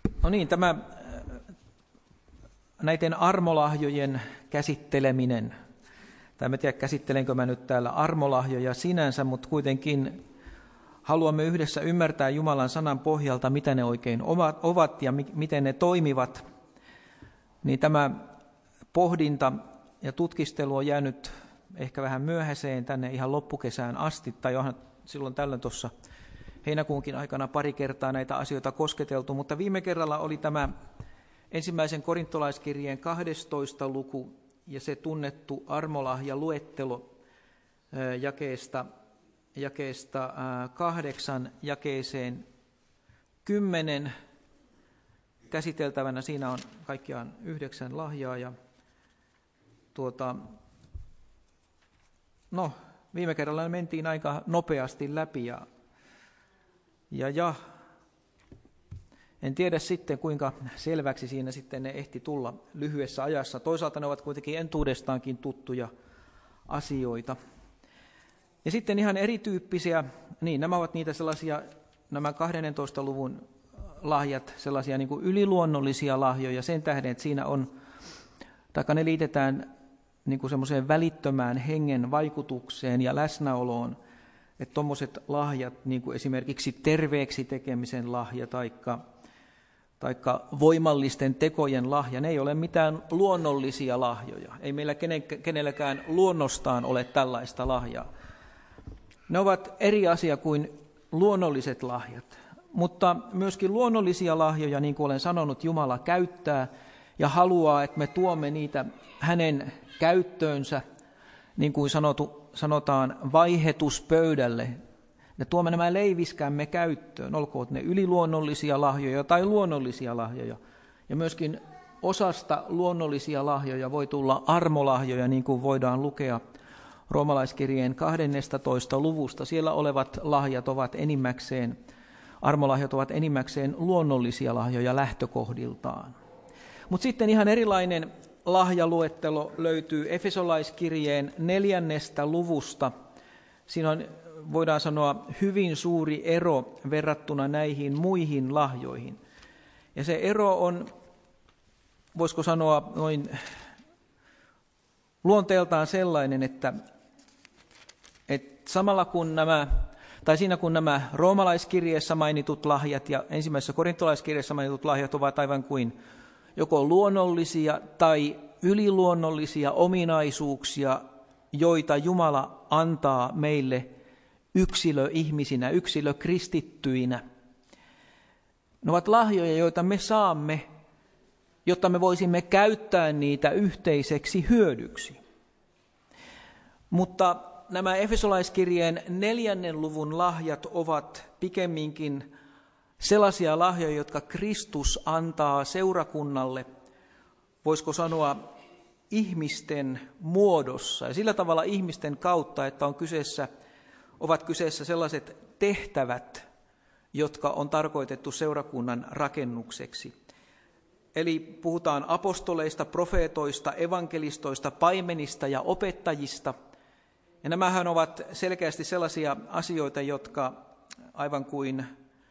No niin, tämä näiden armolahjojen käsitteleminen, tai en tiedä käsittelenkö mä nyt täällä armolahjoja sinänsä, mutta kuitenkin haluamme yhdessä ymmärtää Jumalan sanan pohjalta, mitä ne oikein ovat ja miten ne toimivat, niin tämä pohdinta ja tutkistelu on jäänyt ehkä vähän myöhäiseen tänne ihan loppukesään asti, tai onhan silloin tällöin tuossa heinäkuunkin aikana pari kertaa näitä asioita kosketeltu, mutta viime kerralla oli tämä ensimmäisen korintolaiskirjeen 12. luku ja se tunnettu armolahjaluettelo jakeesta 8 jakeeseen 10 käsiteltävänä. Siinä on kaikkiaan 9 lahjaa ja viime kerralla mentiin aika nopeasti läpi ja en tiedä sitten kuinka selväksi siinä sitten ne ehti tulla lyhyessä ajassa. Toisaalta ne ovat kuitenkin entuudestaankin tuttuja asioita. Ja sitten ihan erityyppisiä, niin nämä ovat niitä sellaisia, nämä 12. luvun lahjat, sellaisia niin kuin yliluonnollisia lahjoja sen tähden, että siinä on, taikka ne liitetään niin kuin semmoiseen välittömään hengen vaikutukseen ja läsnäoloon, että tuommoiset lahjat, niin kuin esimerkiksi terveeksi tekemisen lahja taikka voimallisten tekojen lahja, ne ei ole mitään luonnollisia lahjoja. Ei meillä kenelläkään luonnostaan ole tällaista lahjaa. Ne ovat eri asia kuin luonnolliset lahjat, mutta myöskin luonnollisia lahjoja, niin kuin olen sanonut, Jumala käyttää ja haluaa, että me tuomme niitä hänen käyttöönsä, niin kuin sanotaan, vaihetuspöydälle. Me tuomme nämä leiviskämme käyttöön, olkoon ne yliluonnollisia lahjoja tai luonnollisia lahjoja. Ja myöskin osasta luonnollisia lahjoja voi tulla armolahjoja, niin kuin voidaan lukea Roomalaiskirjeen 12. luvusta. Siellä olevat lahjat ovat enimmäkseen, armolahjat ovat enimmäkseen luonnollisia lahjoja lähtökohdiltaan. Mutta sitten ihan erilainen lahjaluettelo löytyy Efesolaiskirjeen 4. luvusta. Siinä on, voidaan sanoa, hyvin suuri ero verrattuna näihin muihin lahjoihin. Ja se ero on, voisiko sanoa, noin luonteeltaan sellainen, että samalla kun siinä kun nämä roomalaiskirjeessä mainitut lahjat ja ensimmäisessä korintolaiskirjeessä mainitut lahjat ovat aivan kuin joko luonnollisia tai yliluonnollisia ominaisuuksia, joita Jumala antaa meille yksilöihmisinä, yksilökristittyinä. Ne ovat lahjoja, joita me saamme, jotta me voisimme käyttää niitä yhteiseksi hyödyksi. Mutta nämä Efesolaiskirjeen 4. luvun lahjat ovat pikemminkin sellaisia lahjoja, jotka Kristus antaa seurakunnalle, voisiko sanoa ihmisten muodossa ja sillä tavalla ihmisten kautta, että ovat kyseessä sellaiset tehtävät, jotka on tarkoitettu seurakunnan rakennukseksi. Eli puhutaan apostoleista, profeetoista, evankelistoista, paimenista ja opettajista. Ja nämähän ovat selkeästi sellaisia asioita, jotka aivan kuin,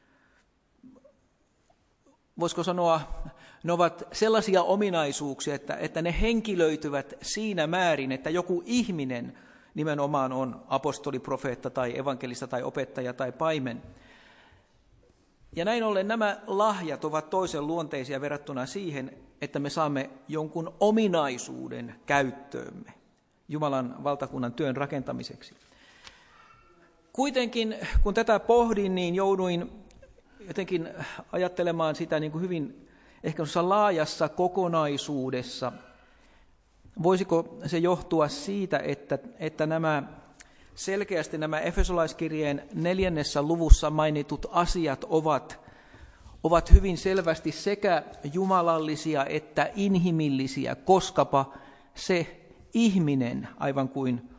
voisiko sanoa, ne ovat sellaisia ominaisuuksia, että ne henkilöityvät siinä määrin, että joku ihminen nimenomaan on apostoli, profeetta tai evankelista tai opettaja tai paimen. Ja näin ollen nämä lahjat ovat toisen luonteisia verrattuna siihen, että me saamme jonkun ominaisuuden käyttöömme Jumalan valtakunnan työn rakentamiseksi. Kuitenkin, kun tätä pohdin, niin jouduin jotenkin ajattelemaan sitä niin kuin hyvin ehkä laajassa kokonaisuudessa. Voisiko se johtua siitä, että selkeästi nämä Efesolaiskirjeen 4. luvussa mainitut asiat ovat hyvin selvästi sekä jumalallisia että inhimillisiä, koskapa se ihminen aivan kuin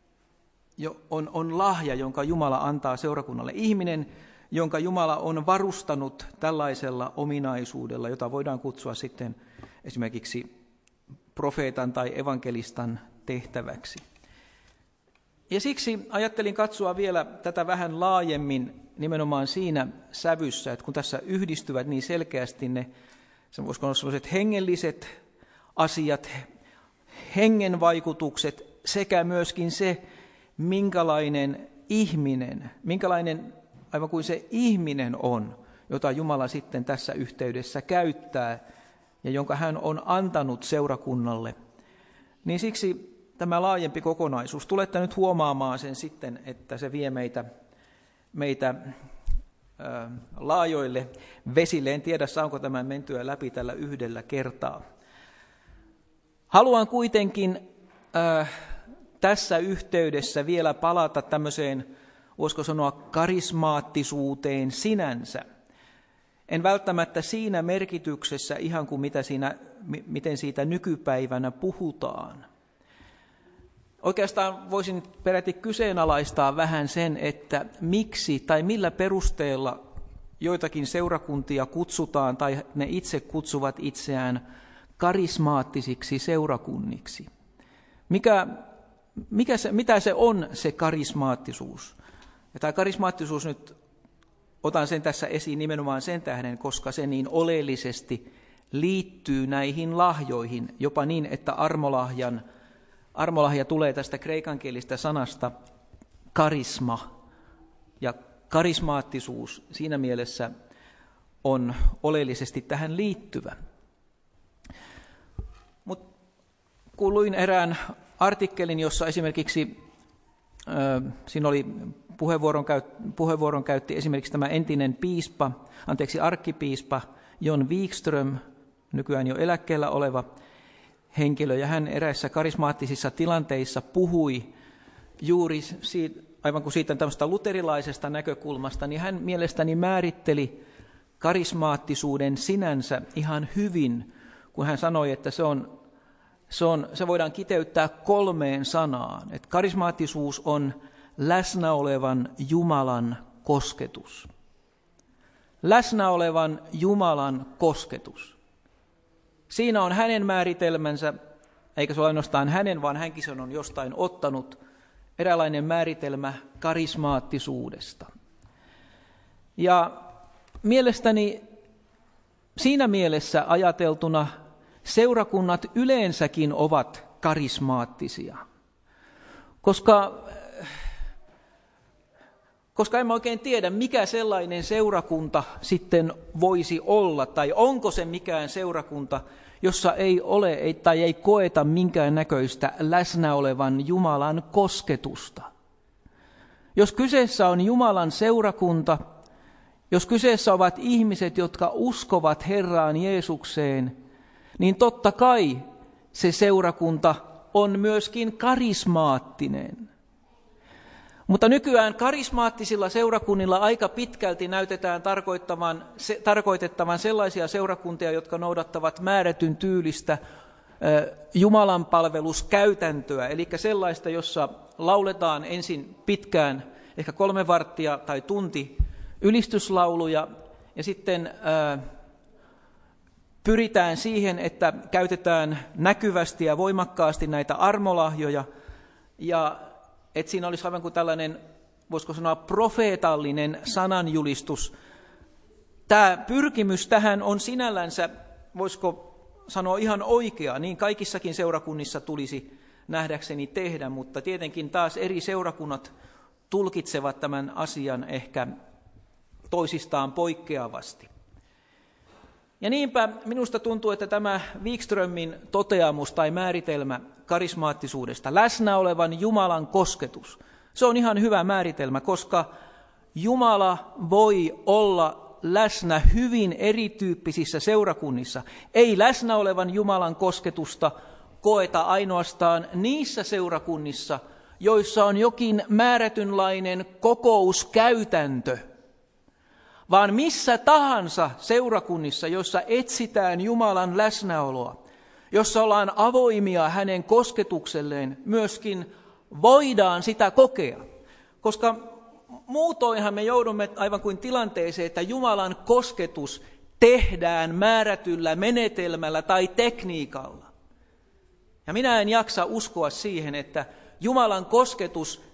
on lahja, jonka Jumala antaa seurakunnalle. Ihminen, jonka Jumala on varustanut tällaisella ominaisuudella, jota voidaan kutsua sitten esimerkiksi profeetan tai evankelistan tehtäväksi. Ja siksi ajattelin katsoa vielä tätä vähän laajemmin nimenomaan siinä sävyssä, että kun tässä yhdistyvät niin selkeästi ne, voisiko olla sellaiset hengelliset asiat, hengen vaikutukset sekä myöskin se, minkälainen aivan kuin se ihminen on, jota Jumala sitten tässä yhteydessä käyttää ja jonka hän on antanut seurakunnalle. Niin siksi tämä laajempi kokonaisuus, tulette nyt huomaamaan sen sitten, että se vie meitä laajoille vesille. En tiedä, saanko tämän mentyä läpi tällä yhdellä kertaa. Haluan kuitenkin tässä yhteydessä vielä palata tämmöiseen, voisiko sanoa, karismaattisuuteen sinänsä. En välttämättä siinä merkityksessä ihan kuin miten siitä nykypäivänä puhutaan. Oikeastaan voisin peräti kyseenalaistaa vähän sen, että miksi tai millä perusteella joitakin seurakuntia kutsutaan tai ne itse kutsuvat itseään karismaattisiksi seurakunniksi. Mitä se on se karismaattisuus? Ja tämä karismaattisuus nyt, otan sen tässä esiin nimenomaan sen tähden, koska se niin oleellisesti liittyy näihin lahjoihin, jopa niin, että armolahja tulee tästä kreikankielistä sanasta karisma, ja karismaattisuus siinä mielessä on oleellisesti tähän liittyvä. Mutta kun luin erään artikkelin, jossa esimerkiksi siinä oli puheenvuoron käytti esimerkiksi tämä entinen arkkipiispa John Wikström, nykyään jo eläkkeellä oleva henkilö, ja hän eräissä karismaattisissa tilanteissa puhui juuri siitä, aivan kuin siitä tämmöistä luterilaisesta näkökulmasta, niin hän mielestäni määritteli karismaattisuuden sinänsä ihan hyvin, kun hän sanoi, että se voidaan kiteyttää 3 sanaan, että karismaattisuus on läsnä olevan Jumalan kosketus. Läsnä olevan Jumalan kosketus. Siinä on hänen määritelmänsä, eikä se ole ainoastaan hänen, vaan hänkin sen on jostain ottanut, eräänlainen määritelmä karismaattisuudesta. Ja mielestäni siinä mielessä ajateltuna seurakunnat yleensäkin ovat karismaattisia, koska en mä oikein tiedä, mikä sellainen seurakunta sitten voisi olla, tai onko se mikään seurakunta, jossa ei ole tai ei koeta minkään näköistä läsnä olevan Jumalan kosketusta. Jos kyseessä on Jumalan seurakunta, jos kyseessä ovat ihmiset, jotka uskovat Herraan Jeesukseen, niin totta kai se seurakunta on myöskin karismaattinen. Mutta nykyään karismaattisilla seurakunnilla aika pitkälti näytetään tarkoitettavan sellaisia seurakuntia, jotka noudattavat määrätyn tyylistä Jumalan palveluskäytäntöä, eli sellaista, jossa lauletaan ensin pitkään, ehkä 3 varttia tai tunti ylistyslauluja, ja sitten pyritään siihen, että käytetään näkyvästi ja voimakkaasti näitä armolahjoja, ja että siinä olisi aivan kuin tällainen, voisiko sanoa, profeetallinen sananjulistus. Tämä pyrkimys tähän on sinällänsä, voisiko sanoa, ihan oikea, niin kaikissakin seurakunnissa tulisi nähdäkseni tehdä, mutta tietenkin taas eri seurakunnat tulkitsevat tämän asian ehkä toisistaan poikkeavasti. Ja niinpä minusta tuntuu, että tämä Wikströmin toteamus tai määritelmä karismaattisuudesta, läsnä olevan Jumalan kosketus, se on ihan hyvä määritelmä, koska Jumala voi olla läsnä hyvin erityyppisissä seurakunnissa. Ei läsnä olevan Jumalan kosketusta koeta ainoastaan niissä seurakunnissa, joissa on jokin määrätynlainen kokouskäytäntö, vaan missä tahansa seurakunnissa, jossa etsitään Jumalan läsnäoloa, jossa ollaan avoimia hänen kosketukselleen, myöskin voidaan sitä kokea. Koska muutoinhan me joudumme aivan kuin tilanteeseen, että Jumalan kosketus tehdään määrätyllä menetelmällä tai tekniikalla. Ja minä en jaksa uskoa siihen, että Jumalan kosketus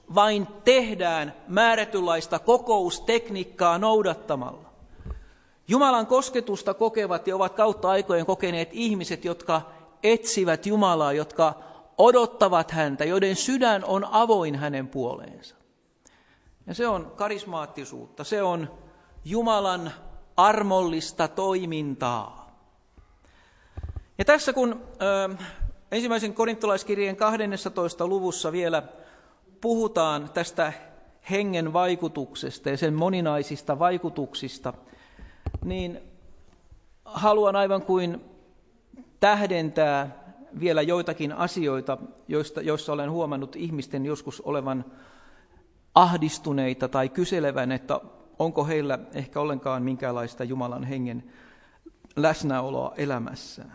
vain tehdään määrätynlaista kokoustekniikkaa noudattamalla. Jumalan kosketusta kokevat ja ovat kautta aikojen kokeneet ihmiset, jotka etsivät Jumalaa, jotka odottavat häntä, joiden sydän on avoin hänen puoleensa. Ja se on karismaattisuutta, se on Jumalan armollista toimintaa. Ja tässä kun ensimmäisen korintolaiskirjeen 12. luvussa vielä puhutaan tästä hengen vaikutuksesta ja sen moninaisista vaikutuksista, niin haluan aivan kuin tähdentää vielä joitakin asioita, joissa olen huomannut ihmisten joskus olevan ahdistuneita tai kyselevän, että onko heillä ehkä ollenkaan minkäänlaista Jumalan hengen läsnäoloa elämässään.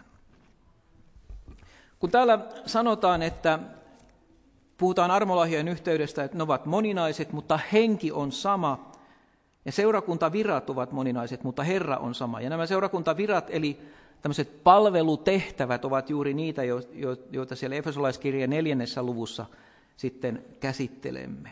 Kun täällä sanotaan, että puhutaan armolahjojen yhteydestä, että ne ovat moninaiset, mutta henki on sama, ja seurakuntavirat ovat moninaiset, mutta Herra on sama. Ja nämä seurakuntavirat, eli tämmöiset palvelutehtävät, ovat juuri niitä, joita siellä Efesolaiskirjeen 4. luvussa sitten käsittelemme.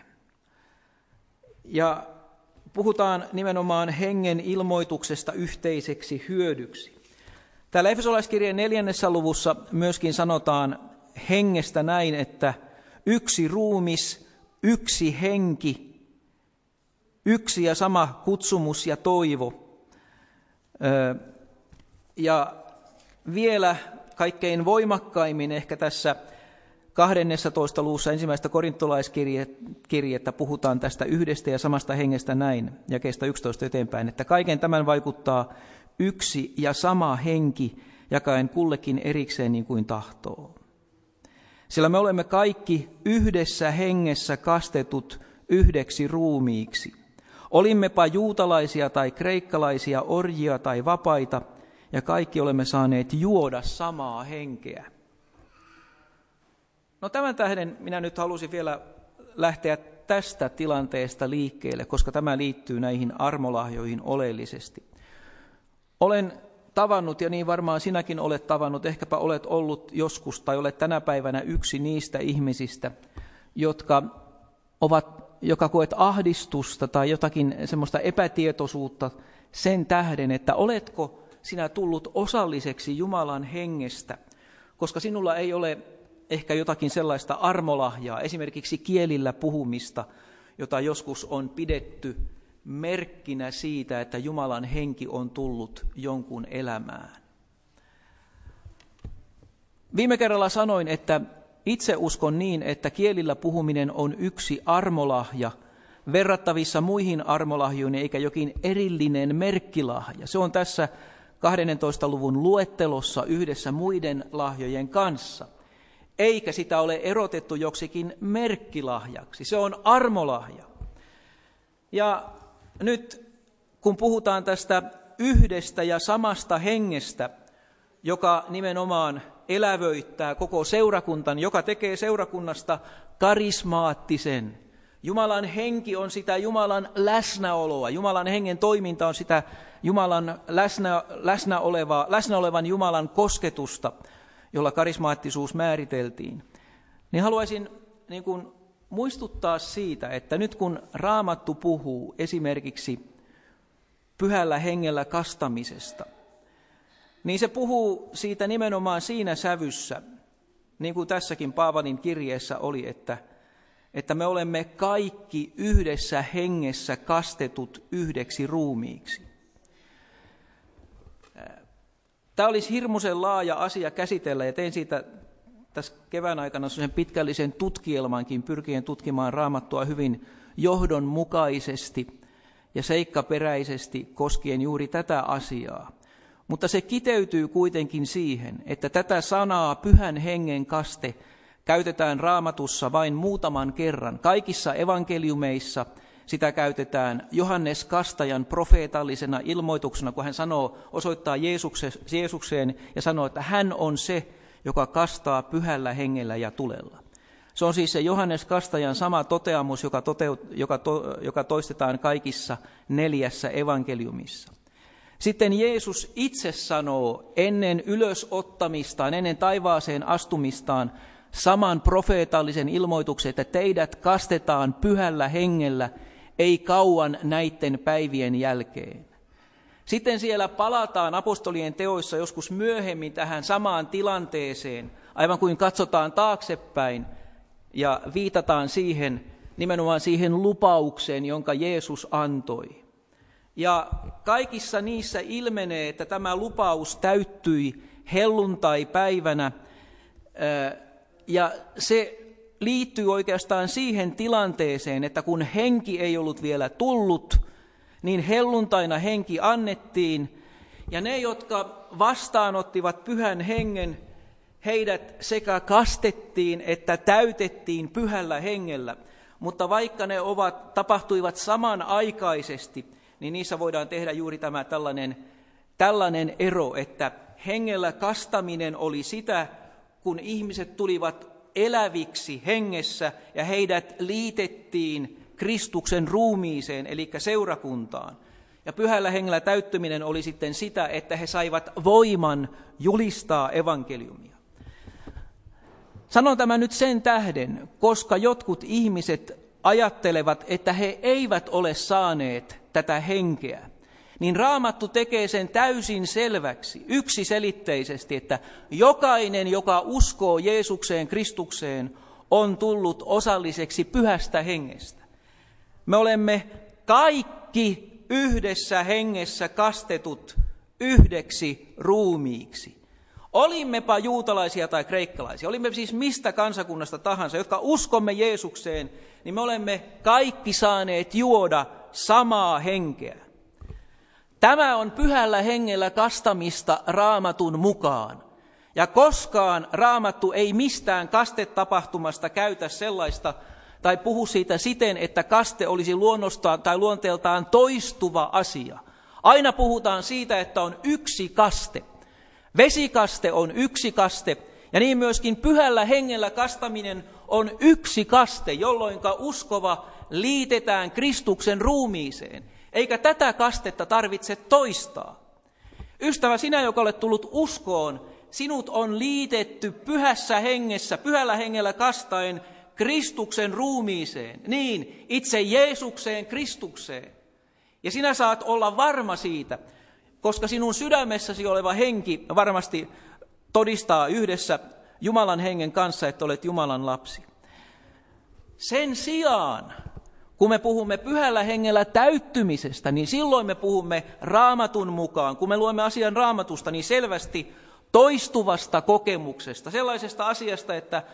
Ja puhutaan nimenomaan hengen ilmoituksesta yhteiseksi hyödyksi. Täällä Efesolaiskirjeen 4. luvussa myöskin sanotaan hengestä näin, että yksi ruumis, yksi henki, yksi ja sama kutsumus ja toivo. Ja vielä kaikkein voimakkaimmin ehkä tässä 12. luvussa ensimmäistä korintolaiskirjettä puhutaan tästä yhdestä ja samasta hengestä näin, jakeesta 11 eteenpäin, että kaiken tämän vaikuttaa yksi ja sama henki, jakaen kullekin erikseen niin kuin tahtoo. Sillä me olemme kaikki yhdessä hengessä kastetut yhdeksi ruumiiksi. Olimmepa juutalaisia tai kreikkalaisia, orjia tai vapaita, ja kaikki olemme saaneet juoda samaa henkeä. No tämän tähden minä nyt halusin vielä lähteä tästä tilanteesta liikkeelle, koska tämä liittyy näihin armolahjoihin oleellisesti. Olen tavannut, ja niin varmaan sinäkin olet tavannut, ehkäpä olet ollut joskus tai olet tänä päivänä yksi niistä ihmisistä, joka koet ahdistusta tai jotakin semmoista epätietoisuutta sen tähden, että oletko sinä tullut osalliseksi Jumalan hengestä, koska sinulla ei ole ehkä jotakin sellaista armolahjaa, esimerkiksi kielillä puhumista, jota joskus on pidetty merkkinä siitä, että Jumalan henki on tullut jonkun elämään. Viime kerralla sanoin, että itse uskon niin, että kielillä puhuminen on yksi armolahja, verrattavissa muihin armolahjoihin, eikä jokin erillinen merkkilahja. Se on tässä 12. luvun luettelossa yhdessä muiden lahjojen kanssa, eikä sitä ole erotettu joksikin merkkilahjaksi. Se on armolahja. Ja nyt kun puhutaan tästä yhdestä ja samasta hengestä, joka nimenomaan elävöittää koko seurakuntan, joka tekee seurakunnasta karismaattisen. Jumalan henki on sitä Jumalan läsnäoloa. Jumalan hengen toiminta on sitä Jumalan läsnä olevan Jumalan kosketusta, jolla karismaattisuus määriteltiin. Niin haluaisin muistuttaa siitä, että nyt kun Raamattu puhuu esimerkiksi pyhällä hengellä kastamisesta, niin se puhuu siitä nimenomaan siinä sävyssä, niin kuin tässäkin Paavalin kirjeessä oli, että me olemme kaikki yhdessä hengessä kastetut yhdeksi ruumiiksi. Tämä olisi hirmuisen laaja asia käsitellä, ja tein siitä tässä kevään aikana sen pitkällisen tutkielmankin, pyrkien tutkimaan Raamattua hyvin johdonmukaisesti ja seikkaperäisesti koskien juuri tätä asiaa. Mutta se kiteytyy kuitenkin siihen, että tätä sanaa pyhän hengen kaste käytetään Raamatussa vain muutaman kerran. Kaikissa evankeliumeissa sitä Johannes Kastajan profeetallisena ilmoituksena, kun hän osoittaa Jeesukseen ja sanoo, että hän on se, joka kastaa pyhällä hengellä ja tulella. Se on siis se Johannes Kastajan sama toteamus, joka toistetaan kaikissa 4 evankeliumissa. Sitten Jeesus itse sanoo ennen ylösottamistaan, ennen taivaaseen astumistaan, saman profeetallisen ilmoituksen, että teidät kastetaan pyhällä hengellä ei kauan näiden päivien jälkeen. Sitten siellä palataan apostolien teoissa joskus myöhemmin tähän samaan tilanteeseen, aivan kuin katsotaan taaksepäin ja viitataan siihen, nimenomaan siihen lupaukseen, jonka Jeesus antoi. Ja kaikissa niissä ilmenee, että tämä lupaus täyttyi helluntai-päivänä, ja se liittyy oikeastaan siihen tilanteeseen, että kun henki ei ollut vielä tullut, niin helluntaina henki annettiin, ja ne, jotka vastaanottivat pyhän hengen, heidät sekä kastettiin että täytettiin pyhällä hengellä. Mutta vaikka ne tapahtuivat samanaikaisesti, niin niissä voidaan tehdä juuri tämä tällainen ero, että hengellä kastaminen oli sitä, kun ihmiset tulivat eläviksi hengessä ja heidät liitettiin Kristuksen ruumiiseen, eli seurakuntaan. Ja pyhällä hengellä täyttyminen oli sitten sitä, että he saivat voiman julistaa evankeliumia. Sanon tämän nyt sen tähden, koska jotkut ihmiset ajattelevat, että he eivät ole saaneet tätä henkeä, niin Raamattu tekee sen täysin selväksi, yksiselitteisesti, että jokainen, joka uskoo Jeesukseen, Kristukseen, on tullut osalliseksi pyhästä hengestä. Me olemme kaikki yhdessä hengessä kastetut yhdeksi ruumiiksi. Olimmepa juutalaisia tai kreikkalaisia, olimme siis mistä kansakunnasta tahansa, jotka uskomme Jeesukseen, niin me olemme kaikki saaneet juoda samaa henkeä. Tämä on pyhällä hengellä kastamista Raamatun mukaan. Ja koskaan Raamattu ei mistään kastetapahtumasta käytä sellaista, tai puhu siitä siten, että kaste olisi luonnostaan tai luonteeltaan toistuva asia. Aina puhutaan siitä, että on yksi kaste. Vesikaste on yksi kaste, ja niin myöskin pyhällä hengellä kastaminen on yksi kaste, jolloin uskova liitetään Kristuksen ruumiiseen, eikä tätä kastetta tarvitse toistaa. Ystävä, sinä, joka olet tullut uskoon, sinut on liitetty pyhässä hengessä, pyhällä hengellä kastaen Kristuksen ruumiiseen, niin itse Jeesukseen, Kristukseen. Ja sinä saat olla varma siitä, koska sinun sydämessäsi oleva henki varmasti todistaa yhdessä Jumalan hengen kanssa, että olet Jumalan lapsi. Sen sijaan, kun me puhumme pyhällä hengellä täyttymisestä, niin silloin me puhumme Raamatun mukaan. Kun me luemme asian Raamatusta, niin selvästi toistuvasta kokemuksesta, sellaisesta asiasta, että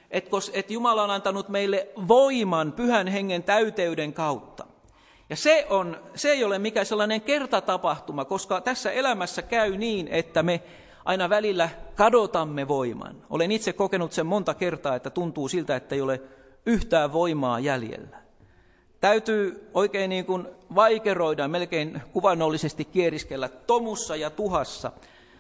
Jumala on antanut meille voiman pyhän hengen täyteyden kautta. Ja se ei ole mikään sellainen kertatapahtuma, koska tässä elämässä käy niin, että me aina välillä kadotamme voiman. Olen itse kokenut sen monta kertaa, että tuntuu siltä, että ei ole yhtään voimaa jäljellä. Täytyy oikein niin kuin vaikeroida, melkein kuvannollisesti kieriskellä tomussa ja tuhassa.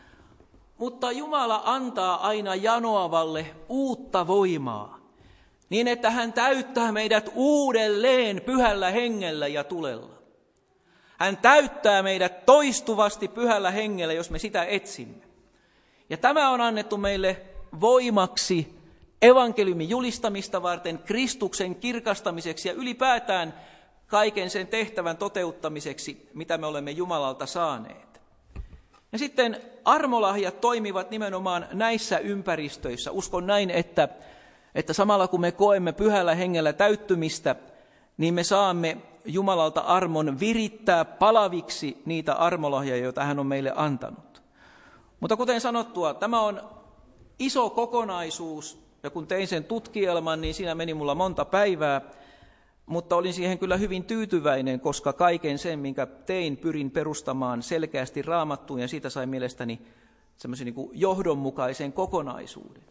Mutta Jumala antaa aina janoavalle uutta voimaa, niin että hän täyttää meidät uudelleen pyhällä hengellä ja tulella. Hän täyttää meidät toistuvasti pyhällä hengellä, jos me sitä etsimme. Ja tämä on annettu meille voimaksi evankeliumin julistamista varten, Kristuksen kirkastamiseksi ja ylipäätään kaiken sen tehtävän toteuttamiseksi, mitä me olemme Jumalalta saaneet. Ja sitten armolahjat toimivat nimenomaan näissä ympäristöissä. Uskon näin, että samalla kun me koemme pyhällä hengellä täyttymistä, niin me saamme Jumalalta armon virittää palaviksi niitä armolahjoja, joita hän on meille antanut. Mutta kuten sanottua, tämä on iso kokonaisuus, ja kun tein sen tutkielman, niin siinä meni mulla monta päivää, mutta olin siihen kyllä hyvin tyytyväinen, koska kaiken sen, minkä tein, pyrin perustamaan selkeästi Raamattuun, ja siitä sai mielestäni semmoisen niin kuin johdonmukaisen kokonaisuuden.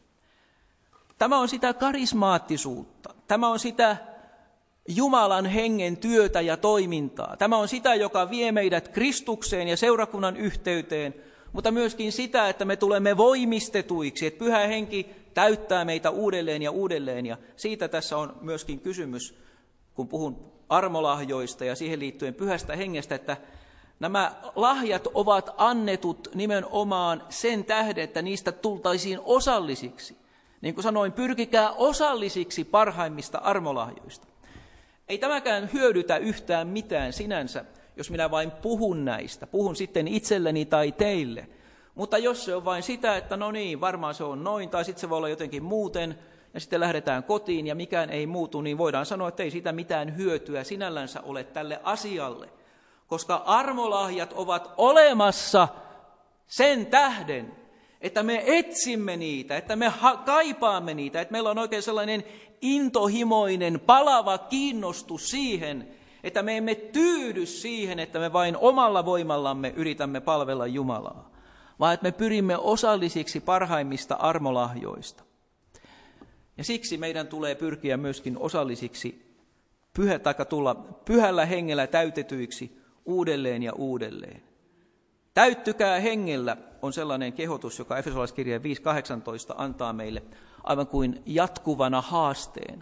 Tämä on sitä karismaattisuutta, tämä on sitä Jumalan hengen työtä ja toimintaa. Tämä on sitä, joka vie meidät Kristukseen ja seurakunnan yhteyteen, mutta myöskin sitä, että me tulemme voimistetuiksi, että pyhä henki täyttää meitä uudelleen ja uudelleen. Ja siitä tässä on myöskin kysymys, kun puhun armolahjoista ja siihen liittyen pyhästä hengestä, että nämä lahjat ovat annetut nimenomaan sen tähden, että niistä tultaisiin osallisiksi. Niin kuin sanoin, pyrkikää osallisiksi parhaimmista armolahjoista. Ei tämäkään hyödytä yhtään mitään sinänsä, jos minä vain puhun näistä. Puhun sitten itselleni tai teille. Mutta jos se on vain sitä, että no niin, varmaan se on noin, tai sitten se voi olla jotenkin muuten, ja sitten lähdetään kotiin ja mikään ei muutu, niin voidaan sanoa, että ei siitä mitään hyötyä sinällänsä ole tälle asialle. Koska armolahjat ovat olemassa sen tähden, että me etsimme niitä, että me kaipaamme niitä, että meillä on oikein sellainen intohimoinen, palava kiinnostus siihen, että me emme tyydy siihen, että me vain omalla voimallamme yritämme palvella Jumalaa, vaan että me pyrimme osallisiksi parhaimmista armolahjoista. Ja siksi meidän tulee pyrkiä myöskin osallisiksi, tulla pyhällä hengellä täytetyiksi uudelleen ja uudelleen. Täyttykää hengellä on sellainen kehotus, joka Efesolaiskirjeen 5.18 antaa meille aivan kuin jatkuvana haasteena.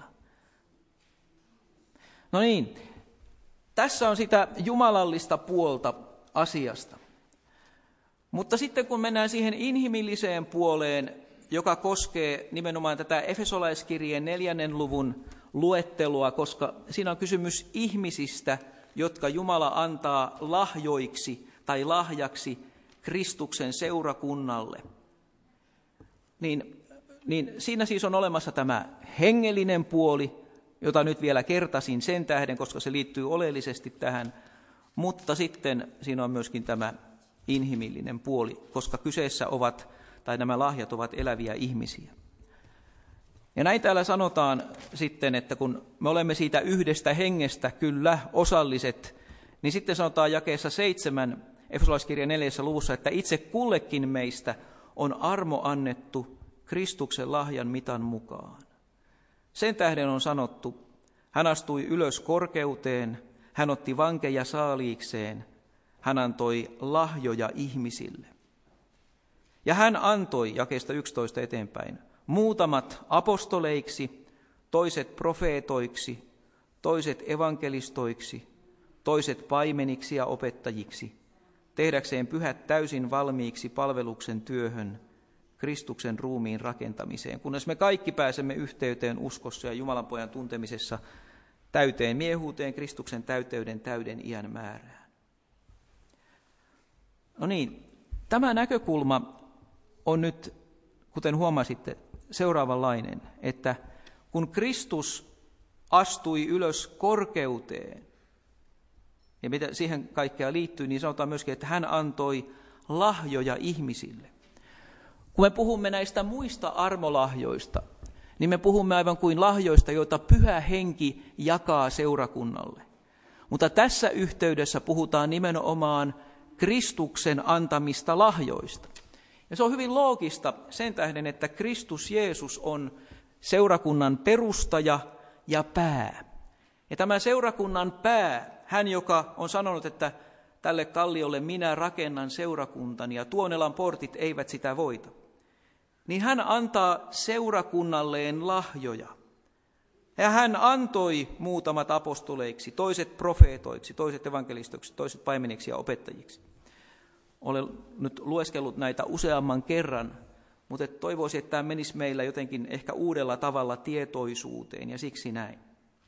No niin, tässä on sitä jumalallista puolta asiasta. Mutta sitten kun mennään siihen inhimilliseen puoleen, joka koskee nimenomaan tätä Efesolaiskirjeen 4. luvun luettelua, koska siinä on kysymys ihmisistä, jotka Jumala antaa lahjoiksi tai lahjaksi Kristuksen seurakunnalle. Niin siinä siis on olemassa tämä hengellinen puoli, jota nyt vielä kertasin sen tähden, koska se liittyy oleellisesti tähän, mutta sitten siinä on myöskin tämä inhimillinen puoli, koska kyseessä ovat, tai nämä lahjat ovat eläviä ihmisiä. Ja näin täällä sanotaan sitten, että kun me olemme siitä yhdestä hengestä kyllä osalliset, niin sitten sanotaan jakeessa 7 Efesolaiskirjan 4. luvussa, että itse kullekin meistä on armo annettu Kristuksen lahjan mitan mukaan. Sen tähden on sanottu, hän astui ylös korkeuteen, hän otti vankeja saaliikseen, hän antoi lahjoja ihmisille. Ja hän antoi, jakeesta 11 eteenpäin, muutamat apostoleiksi, toiset profeetoiksi, toiset evankelistoiksi, toiset paimeniksi ja opettajiksi, tehdäkseen pyhät täysin valmiiksi palveluksen työhön, Kristuksen ruumiin rakentamiseen, kunnes me kaikki pääsemme yhteyteen uskossa ja Jumalan pojan tuntemisessa täyteen miehuuteen, Kristuksen täyteyden täyden iän määrään. No niin, tämä näkökulma on nyt, kuten huomasitte, seuraavanlainen, että kun Kristus astui ylös korkeuteen, ja mitä siihen kaikkea liittyy, niin sanotaan myöskin, että hän antoi lahjoja ihmisille. Kun me puhumme näistä muista armolahjoista, niin me puhumme aivan kuin lahjoista, joita Pyhä Henki jakaa seurakunnalle. Mutta tässä yhteydessä puhutaan nimenomaan Kristuksen antamista lahjoista. Ja se on hyvin loogista sen tähden, että Kristus Jeesus on seurakunnan perustaja ja pää. Ja tämä seurakunnan pää, hän joka on sanonut, että tälle kalliolle minä rakennan seurakuntani ja Tuonelan portit eivät sitä voita, niin hän antaa seurakunnalleen lahjoja. Ja hän antoi muutamat apostoleiksi, toiset profeetoiksi, toiset evankelistoiksi, toiset paimeniksi ja opettajiksi. Olen nyt lueskellut näitä useamman kerran, mutta toivoisin, että tämä menisi meillä jotenkin ehkä uudella tavalla tietoisuuteen ja siksi näin.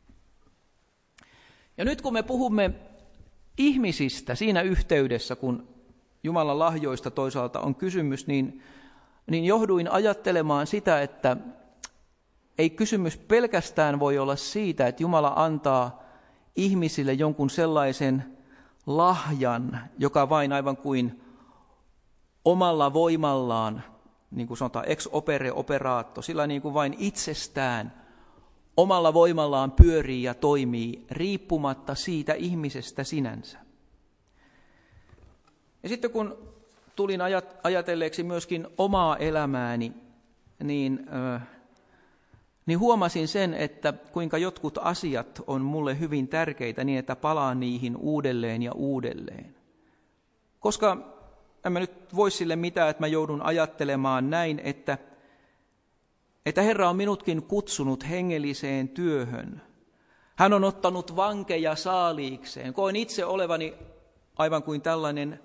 Ja nyt kun me puhumme ihmisistä siinä yhteydessä, kun Jumalan lahjoista toisaalta on kysymys, niin johduin ajattelemaan sitä, että ei kysymys pelkästään voi olla siitä, että Jumala antaa ihmisille jonkun sellaisen lahjan, joka vain aivan kuin omalla voimallaan, niin kuin sanotaan ex opere operaatto, sillä niin kuin vain itsestään omalla voimallaan pyörii ja toimii riippumatta siitä ihmisestä sinänsä. Ja sitten kun tulin ajatelleeksi myöskin omaa elämääni, niin huomasin sen, että kuinka jotkut asiat on mulle hyvin tärkeitä niin, että palaan niihin uudelleen ja uudelleen. Koska en mä nyt voi sille mitään, että mä joudun ajattelemaan näin, että Herra on minutkin kutsunut hengelliseen työhön. Hän on ottanut vankeja saaliikseen. Koen itse olevani aivan kuin tällainen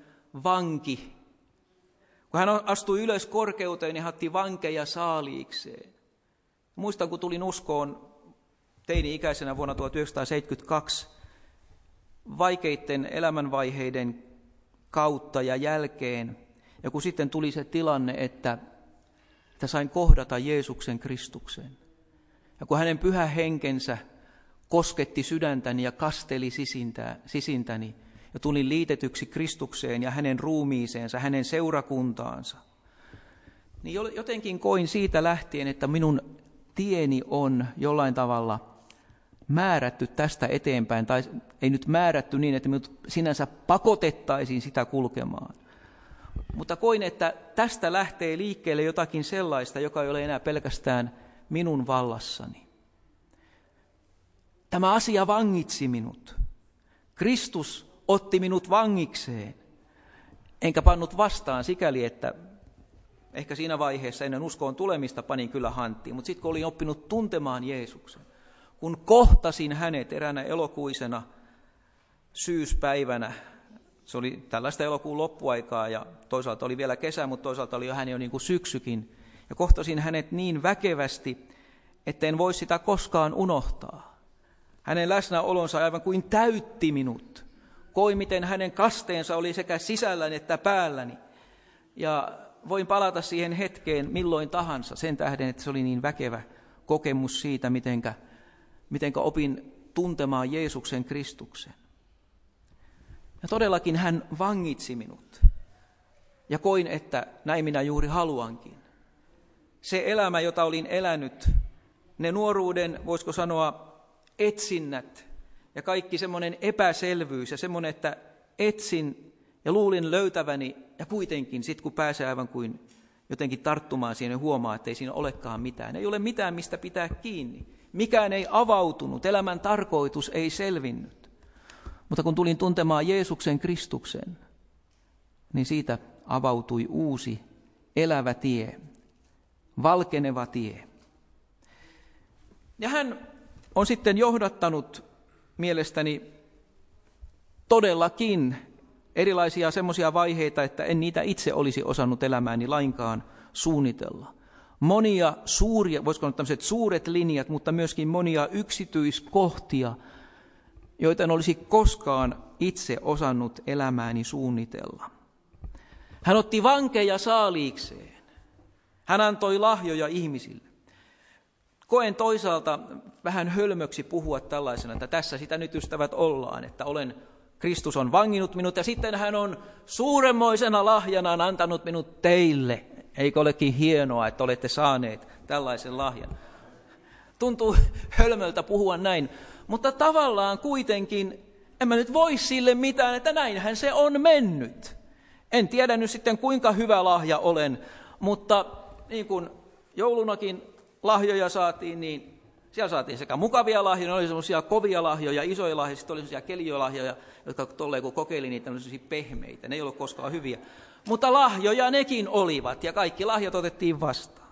vanki. Kun hän astui ylös korkeuteen ja hän otti vankeja saaliikseen. Muistan, kun tulin uskoon teini-ikäisenä vuonna 1972 vaikeiden elämänvaiheiden kautta ja jälkeen. Ja kun sitten tuli se tilanne, että sain kohdata Jeesuksen Kristuksen. Ja kun hänen pyhä henkensä kosketti sydäntäni ja kasteli sisintäni, ja tulin liitetyksi Kristukseen ja hänen ruumiiseensa, hänen seurakuntaansa, niin jotenkin koin siitä lähtien, että minun tieni on jollain tavalla määrätty tästä eteenpäin, tai ei nyt määrätty niin, että minut sinänsä pakotettaisiin sitä kulkemaan. Mutta koin, että tästä lähtee liikkeelle jotakin sellaista, joka ei ole enää pelkästään minun vallassani. Tämä asia vangitsi minut. Kristus otti minut vangikseen, enkä pannut vastaan sikäli, että ehkä siinä vaiheessa ennen uskoon tulemista panin kyllä hanttiin, mutta sitten kun olin oppinut tuntemaan Jeesuksen, kun kohtasin hänet eräänä elokuisena syyspäivänä, se oli tällaista elokuun loppuaikaa ja toisaalta oli vielä kesä, mutta toisaalta oli jo niin kuin syksykin, ja kohtasin hänet niin väkevästi, etten voi sitä koskaan unohtaa. Hänen läsnäolonsa aivan kuin täytti minut. Koin, miten hänen kasteensa oli sekä sisälläni että päälläni. Ja voin palata siihen hetkeen milloin tahansa sen tähden, että se oli niin väkevä kokemus siitä, mitenkä opin tuntemaan Jeesuksen Kristuksen. Ja todellakin hän vangitsi minut. Ja koin, että näin minä juuri haluankin. Se elämä, jota olin elänyt, ne nuoruuden, voisiko sanoa, etsinnät ja kaikki semmoinen epäselvyys ja semmoinen, että etsin ja luulin löytäväni ja kuitenkin sitten kun pääsee aivan kuin jotenkin tarttumaan siihen ja huomaa, että ei siinä olekaan mitään. Ei ole mitään, mistä pitää kiinni. Mikään ei avautunut, elämän tarkoitus ei selvinnyt. Mutta kun tulin tuntemaan Jeesuksen Kristuksen, niin siitä avautui uusi elävä tie, valkeneva tie. Ja hän on sitten johdattanut mielestäni todellakin erilaisia semmoisia vaiheita, että en niitä itse olisi osannut elämääni lainkaan suunnitella. Monia suuria, voisiko olla tämmöiset suuret linjat, mutta myöskin monia yksityiskohtia, joita en olisi koskaan itse osannut elämääni suunnitella. Hän otti vankeja saaliikseen. Hän antoi lahjoja ihmisille. Koen toisaalta vähän hölmöksi puhua tällaisena, että tässä sitä nyt ystävät ollaan, että Kristus on vanginnut minut ja sitten hän on suuremmoisena lahjanaan antanut minut teille. Eikö olekin hienoa, että olette saaneet tällaisen lahjan? Tuntuu hölmöltä puhua näin, mutta tavallaan kuitenkin en mä nyt voi sille mitään, että näinhän se on mennyt. En tiedä nyt sitten kuinka hyvä lahja olen, mutta niin kuin joulunakin lahjoja saatiin, niin siellä saatiin sekä mukavia lahjoja, oli semmoisia kovia lahjoja, isoja lahjoja, sitten oli semmoisia keliolahjoja, jotka tolleen kun kokeili niitä, oli semmoisia pehmeitä, ne ei ollut koskaan hyviä. Mutta lahjoja nekin olivat ja kaikki lahjat otettiin vastaan.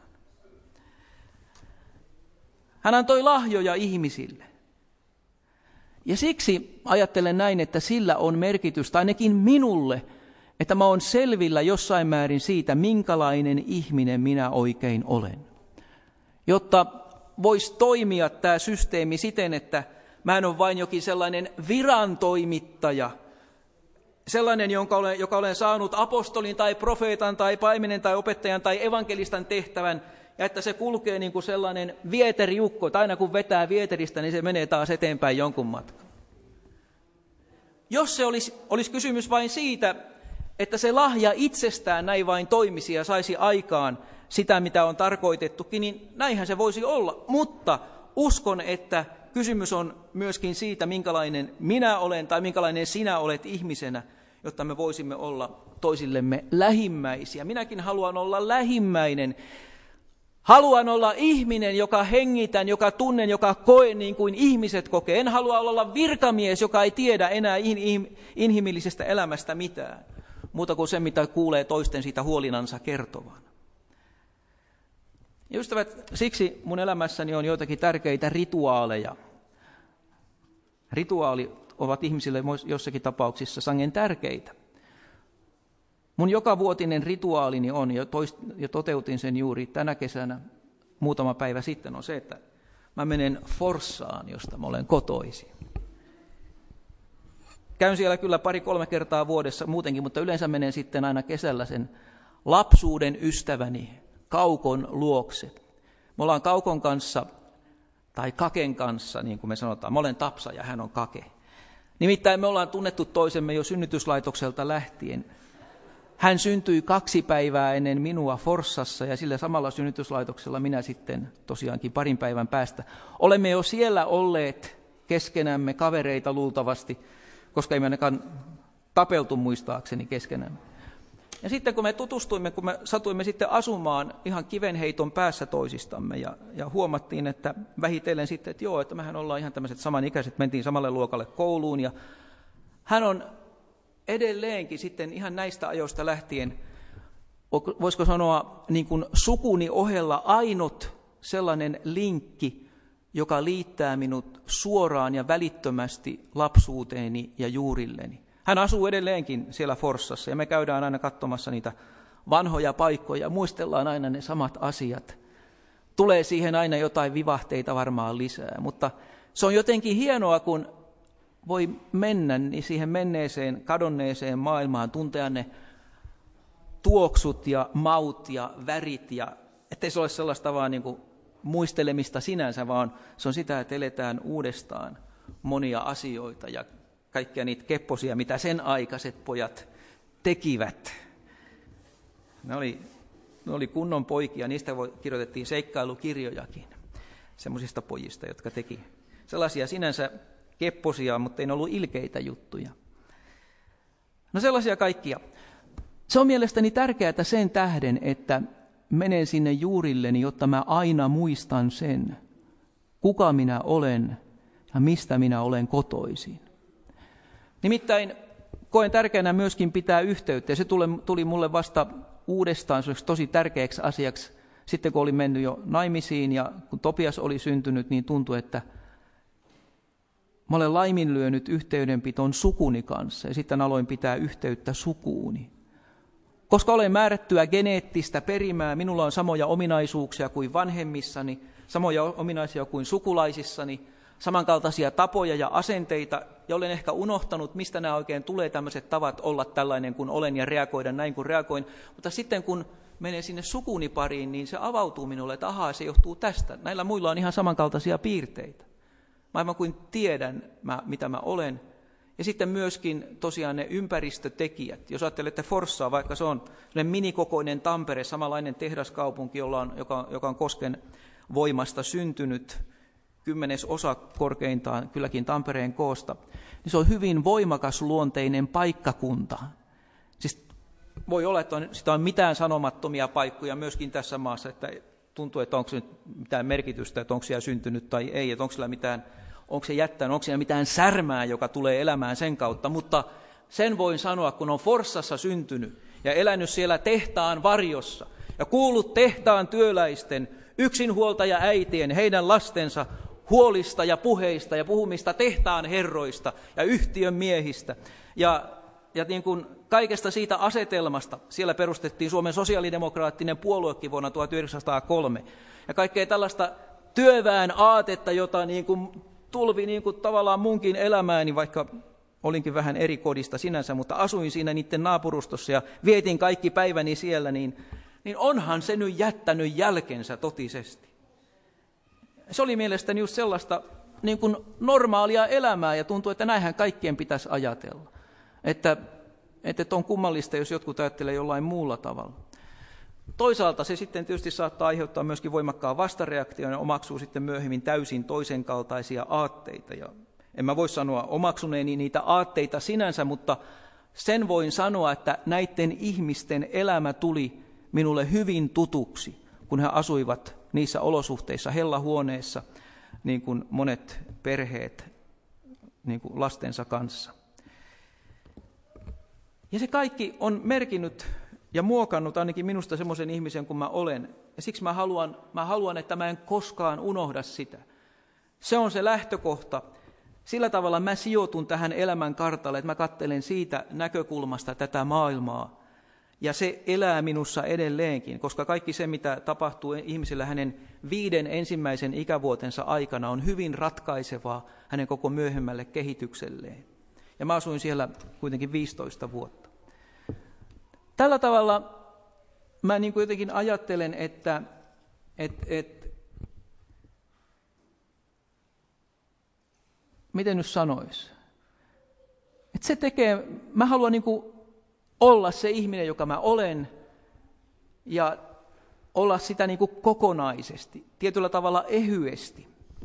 Hän antoi lahjoja ihmisille. Ja siksi ajattelen näin, että sillä on merkitystä ainakin minulle, että mä oon selvillä jossain määrin siitä, minkälainen ihminen minä oikein olen. Jotta voisi toimia tämä systeemi siten, että mä en ole vain jokin sellainen virantoimittaja, sellainen, joka olen saanut apostolin tai profeetan tai paimenen tai opettajan tai evankelistan tehtävän, ja että se kulkee niin kuin sellainen vieteriukko, että aina kun vetää vieteristä, niin se menee taas eteenpäin jonkun matkan. Jos se olisi kysymys vain siitä, että se lahja itsestään näin vain toimisi ja saisi aikaan sitä, mitä on tarkoitettukin, niin näinhän se voisi olla. Mutta uskon, että kysymys on myöskin siitä, minkälainen minä olen tai minkälainen sinä olet ihmisenä, jotta me voisimme olla toisillemme lähimmäisiä. Minäkin haluan olla lähimmäinen. Haluan olla ihminen, joka hengitän, joka tunnen, joka koen niin kuin ihmiset kokee. En halua olla virkamies, joka ei tiedä enää inhimillisestä elämästä mitään, muuta kuin se, mitä kuulee toisten siitä huolinansa kertovan. Ja ystävät, siksi mun elämässäni on joitakin tärkeitä rituaaleja. Rituaalit ovat ihmisille jossakin tapauksissa sangen tärkeitä. Mun jokavuotinen rituaalini on, ja toteutin sen juuri tänä kesänä, muutama päivä sitten, on se, että mä menen Forssaan, josta mä olen kotoisin. Käyn siellä kyllä 2-3 kertaa vuodessa muutenkin, mutta yleensä menen sitten aina kesällä sen lapsuuden ystäväni Kaukon luokse. Me ollaan Kaukon kanssa, tai Kaken kanssa, niin kuin me sanotaan. Mä olen Tapsa ja hän on Kake. Nimittäin me ollaan tunnettu toisemme jo synnytyslaitokselta lähtien. Hän syntyi 2 päivää ennen minua Forssassa ja sillä samalla synnytyslaitoksella minä sitten tosiaankin 2 päivän päästä. Olemme jo siellä olleet keskenämme kavereita luultavasti, koska emme ainakaan tapeltu muistaakseni keskenämme. Ja sitten kun me tutustuimme, kun me satuimme sitten asumaan ihan kivenheiton päässä toisistamme ja huomattiin, että vähitellen sitten, että joo, että mehän ollaan ihan tämmöiset samanikäiset, mentiin samalle luokalle kouluun ja hän on edelleenkin sitten ihan näistä ajoista lähtien, voisiko sanoa niin kuin sukuni ohella ainut sellainen linkki, joka liittää minut suoraan ja välittömästi lapsuuteeni ja juurilleni. Hän asuu edelleenkin siellä Forssassa ja me käydään aina katsomassa niitä vanhoja paikkoja ja muistellaan aina ne samat asiat. Tulee siihen aina jotain vivahteita varmaan lisää, mutta se on jotenkin hienoa, kun voi mennä niin siihen menneeseen, kadonneeseen maailmaan, tuntea ne tuoksut ja maut ja värit, ja ettei se ole sellaista vaan niin kuin muistelemista sinänsä, vaan se on sitä, että eletään uudestaan monia asioita ja kaikkia niitä kepposia, mitä sen aikaiset pojat tekivät. Ne oli kunnon poikia, niistä kirjoitettiin seikkailukirjojakin semmoisista pojista, jotka teki sellaisia sinänsä kepposia, mutta ei ne ollut ilkeitä juttuja. No sellaisia kaikkia. Se on mielestäni tärkeää sen tähden, että menen sinne juurilleni, jotta mä aina muistan sen, kuka minä olen ja mistä minä olen kotoisin. Nimittäin koen tärkeänä myöskin pitää yhteyttä, ja se tuli mulle vasta uudestaan tosi tärkeäksi asiaksi. Sitten kun olin mennyt jo naimisiin ja kun Topias oli syntynyt, niin tuntui, että mä olen laiminlyönyt yhteydenpiton sukuni kanssa, ja sitten aloin pitää yhteyttä sukuuni. Koska olen määrättyä geneettistä perimää, minulla on samoja ominaisuuksia kuin vanhemmissani, samoja ominaisuuksia kuin sukulaisissani, samankaltaisia tapoja ja asenteita, ja olen ehkä unohtanut, mistä nämä oikein tulee tämmöiset tavat olla tällainen kuin olen ja reagoida näin kuin reagoin. Mutta sitten kun menee sinne sukuni pariin, niin se avautuu minulle, että ahaa, se johtuu tästä. Näillä muilla on ihan samankaltaisia piirteitä. Mä aivan kuin tiedän, mitä mä olen. Ja sitten myöskin tosiaan ne ympäristötekijät. Jos ajattelette Forssaa, vaikka se on minikokoinen Tampere, samanlainen tehdaskaupunki, joka on Kosken voimasta syntynyt, 10% korkeintaan kylläkin Tampereen koosta, niin se on hyvin voimakas luonteinen paikkakunta. Siis voi olla, että sitä on mitään sanomattomia paikkoja myöskin tässä maassa, että tuntuu, että onko se mitään merkitystä, että onko siellä syntynyt tai ei, että onko se jättänyt, onko siellä mitään särmää, joka tulee elämään sen kautta, mutta sen voin sanoa, kun on Forssassa syntynyt ja elänyt siellä tehtaan varjossa ja kuullut tehtaan työläisten, yksinhuoltaja äitien, heidän lastensa huolista ja puheista ja puhumista tehtaan herroista ja yhtiön miehistä ja niin kuin kaikesta siitä asetelmasta. Siellä perustettiin Suomen sosiaalidemokraattinen puoluekin vuonna 1903 ja kaikkea tällaista työväen aatetta, jota niin kuin tulvi niin kuin tavallaan munkin elämääni, vaikka olinkin vähän eri kodista sinänsä, mutta asuin siinä niiden naapurustossa ja vietin kaikki päiväni siellä, niin onhan se nyt jättänyt jälkensä totisesti. Se oli mielestäni just sellaista niin kuin normaalia elämää ja tuntuu, että näinhän kaikkien pitäisi ajatella. Että on kummallista, jos jotkut ajattelee jollain muulla tavalla. Toisaalta se sitten tietysti saattaa aiheuttaa myöskin voimakkaan vastareaktion ja omaksuu sitten myöhemmin täysin toisen kaltaisia aatteita. Ja en mä voi sanoa omaksuneeni niitä aatteita sinänsä, mutta sen voin sanoa, että näiden ihmisten elämä tuli minulle hyvin tutuksi, kun he asuivat niissä olosuhteissa hellahuoneessa, niin kuin monet perheet niin kuin lastensa kanssa. Ja se kaikki on merkinnyt ja muokannut ainakin minusta semmoisen ihmisen kuin mä olen. Ja siksi mä haluan, että mä en koskaan unohda sitä. Se on se lähtökohta. Sillä tavalla mä sijoitun tähän elämän kartalle, että mä katselen siitä näkökulmasta tätä maailmaa. ja se elää minussa edelleenkin, koska kaikki se, mitä tapahtuu ihmisellä hänen 5 ensimmäisen ikävuotensa aikana, on hyvin ratkaisevaa hänen koko myöhemmälle kehitykselleen. Ja mä asuin siellä kuitenkin 15 vuotta. Tällä tavalla mä niin kuin jotenkin ajattelen, että miten nyt sanoisi? Että se tekee, mä haluan niin kuin olla se ihminen, joka mä olen, ja olla sitä niin kuin kokonaisesti, tietyllä tavalla ehyesti.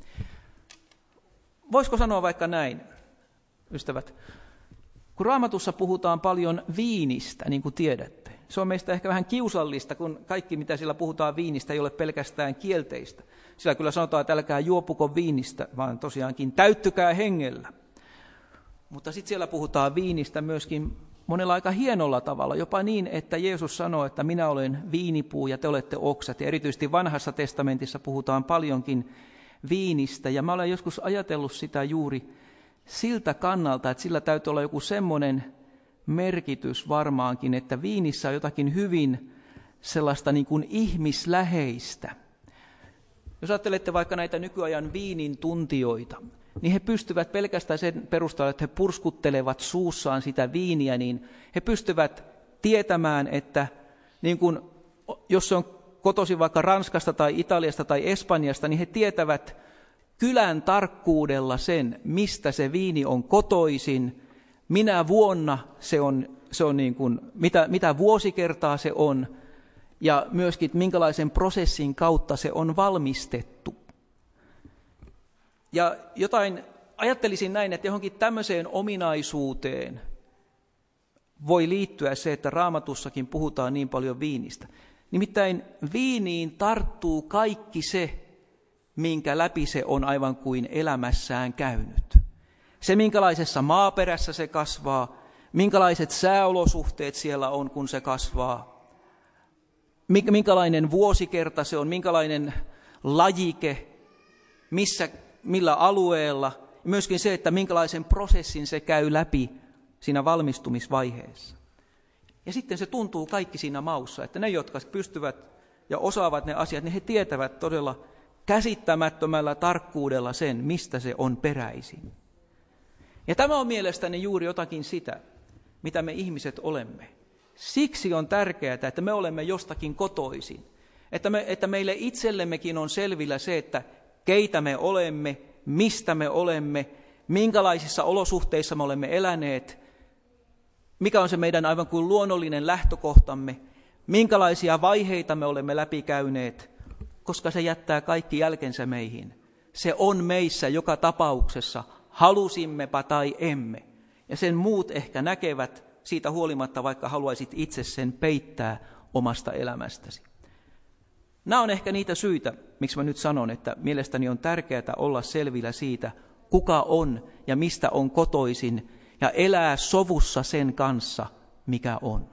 Voisiko sanoa vaikka näin, ystävät? Kun Raamatussa puhutaan paljon viinistä, niin kuin tiedätte, se on meistä ehkä vähän kiusallista, kun kaikki, mitä siellä puhutaan viinistä, ei ole pelkästään kielteistä. Sillä kyllä sanotaan, että älkää juopuko viinistä, vaan tosiaankin täyttykää hengellä. Mutta sitten siellä puhutaan viinistä myöskin monella aika hienolla tavalla, jopa niin, että Jeesus sanoo, että minä olen viinipuu ja te olette oksat. Ja erityisesti Vanhassa testamentissa puhutaan paljonkin viinistä. Ja mä olen joskus ajatellut sitä juuri siltä kannalta, että sillä täytyy olla joku semmoinen merkitys varmaankin, että viinissä on jotakin hyvin sellaista niin kuin ihmisläheistä. Jos ajattelette vaikka näitä nykyajan viinin tuntijoita, niin he pystyvät pelkästään sen perusteella, että he purskuttelevat suussaan sitä viiniä, niin he pystyvät tietämään, että niin kun, jos se on kotoisin vaikka Ranskasta tai Italiasta tai Espanjasta, niin he tietävät kylän tarkkuudella sen, mistä se viini on kotoisin, minä vuonna se on niin kuin, mitä vuosikertaa se on, ja myöskin minkälaisen prosessin kautta se on valmistettu. Ja ajattelisin näin, että johonkin tämmöiseen ominaisuuteen voi liittyä se, että Raamatussakin puhutaan niin paljon viinistä. Nimittäin viiniin tarttuu kaikki se, minkä läpi se on aivan kuin elämässään käynyt. Se, minkälaisessa maaperässä se kasvaa, minkälaiset sääolosuhteet siellä on, kun se kasvaa, minkälainen vuosikerta se on, minkälainen lajike, millä alueella, myöskin se, että minkälaisen prosessin se käy läpi siinä valmistumisvaiheessa. Ja sitten se tuntuu kaikki siinä maussa, että ne, jotka pystyvät ja osaavat ne asiat, niin he tietävät todella käsittämättömällä tarkkuudella sen, mistä se on peräisin. Ja tämä on mielestäni juuri jotakin sitä, mitä me ihmiset olemme. Siksi on tärkeää, että me olemme jostakin kotoisin. Että meille itsellemmekin on selvillä se, että keitä me olemme, mistä me olemme, minkälaisissa olosuhteissa me olemme eläneet, mikä on se meidän aivan kuin luonnollinen lähtökohtamme, minkälaisia vaiheita me olemme läpikäyneet, koska se jättää kaikki jälkensä meihin. Se on meissä joka tapauksessa, halusimmepa tai emme. Ja sen muut ehkä näkevät siitä huolimatta, vaikka haluaisit itse sen peittää omasta elämästäsi. Nämä on ehkä niitä syitä, miksi mä nyt sanon, että mielestäni on tärkeää olla selvillä siitä, kuka on ja mistä on kotoisin, ja elää sovussa sen kanssa, mikä on.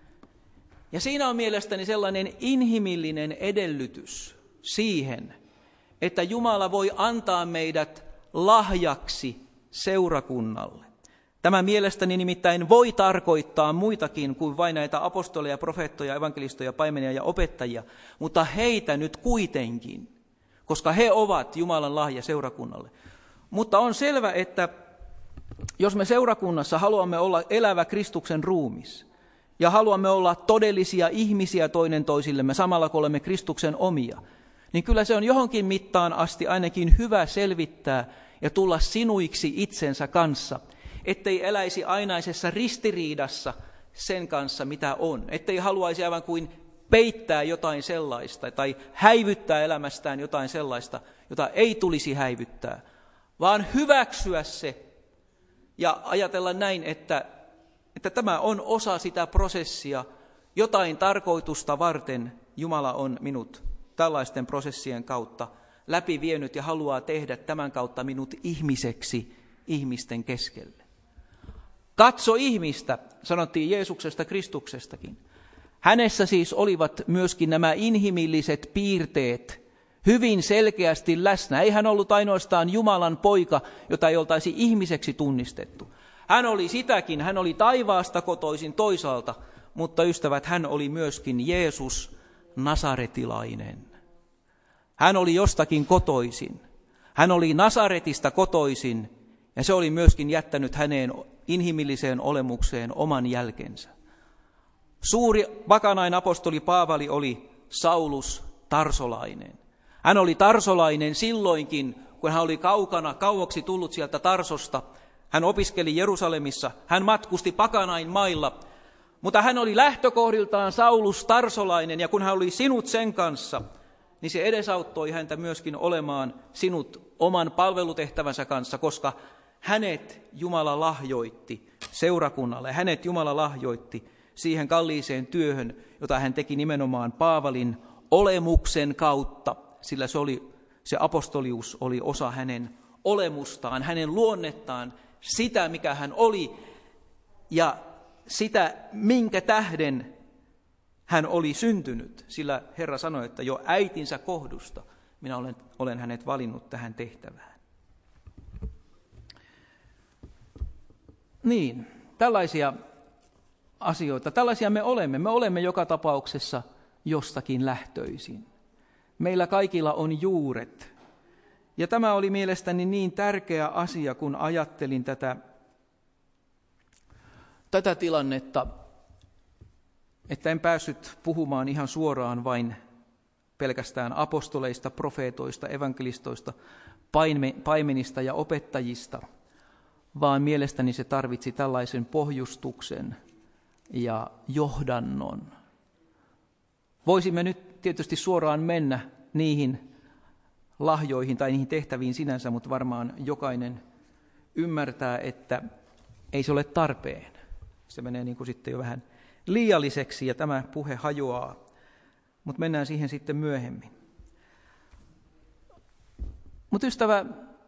Ja siinä on mielestäni sellainen inhimillinen edellytys siihen, että Jumala voi antaa meidät lahjaksi seurakunnalle. Tämä mielestäni nimittäin voi tarkoittaa muitakin kuin vain näitä apostoleja, profeettoja, evankelistoja, paimenia ja opettajia, mutta heitä nyt kuitenkin, koska he ovat Jumalan lahja seurakunnalle. Mutta on selvä, että jos me seurakunnassa haluamme olla elävä Kristuksen ruumis ja haluamme olla todellisia ihmisiä toinen toisillemme samalla kun olemme Kristuksen omia, niin kyllä se on johonkin mittaan asti ainakin hyvä selvittää ja tulla sinuiksi itsensä kanssa, ettei eläisi ainaisessa ristiriidassa sen kanssa, mitä on. Ettei haluaisi aivan kuin peittää jotain sellaista tai häivyttää elämästään jotain sellaista, jota ei tulisi häivyttää, vaan hyväksyä se ja ajatella näin, että tämä on osa sitä prosessia, jotain tarkoitusta varten Jumala on minut tällaisten prosessien kautta läpi vienyt ja haluaa tehdä tämän kautta minut ihmiseksi ihmisten keskelle. Katso ihmistä, sanottiin Jeesuksesta Kristuksestakin. Hänessä siis olivat myöskin nämä inhimilliset piirteet hyvin selkeästi läsnä. Ei hän ollut ainoastaan Jumalan poika, jota ei oltaisi ihmiseksi tunnistettu. Hän oli sitäkin, hän oli taivaasta kotoisin toisaalta, mutta ystävät, hän oli myöskin Jeesus Nasaretilainen. Hän oli jostakin kotoisin. Hän oli Nasaretista kotoisin ja se oli myöskin jättänyt häneen inhimilliseen olemukseen oman jälkensä. Suuri vakanain apostoli Paavali oli Saulus Tarsolainen. Hän oli tarsolainen silloinkin, kun hän oli kauaksi tullut sieltä Tarsosta. Hän opiskeli Jerusalemissa, hän matkusti pakanain mailla, mutta hän oli lähtökohdiltaan Saulus Tarsolainen, ja kun hän oli sinut sen kanssa, niin se edesauttoi häntä myöskin olemaan sinut oman palvelutehtävänsä kanssa, koska hänet Jumala lahjoitti seurakunnalle, hänet Jumala lahjoitti siihen kalliiseen työhön, jota hän teki nimenomaan Paavalin olemuksen kautta, sillä se apostolius oli osa hänen olemustaan, hänen luonnettaan, sitä mikä hän oli ja sitä minkä tähden hän oli syntynyt, sillä Herra sanoi, että jo äitinsä kohdusta minä olen hänet valinnut tähän tehtävään. Niin, tällaisia asioita, tällaisia me olemme. Me olemme joka tapauksessa jostakin lähtöisin. Meillä kaikilla on juuret. Ja tämä oli mielestäni niin tärkeä asia, kun ajattelin tätä tilannetta, että en päässyt puhumaan ihan suoraan vain pelkästään apostoleista, profeetoista, evankelistoista, paimenista ja opettajista, vaan mielestäni se tarvitsi tällaisen pohjustuksen ja johdannon. Voisimme nyt tietysti suoraan mennä niihin lahjoihin tai niihin tehtäviin sinänsä, mutta varmaan jokainen ymmärtää, että ei se ole tarpeen. Se menee niin kuin sitten jo vähän liialliseksi ja tämä puhe hajoaa, mutta mennään siihen sitten myöhemmin. Mutta ystävä,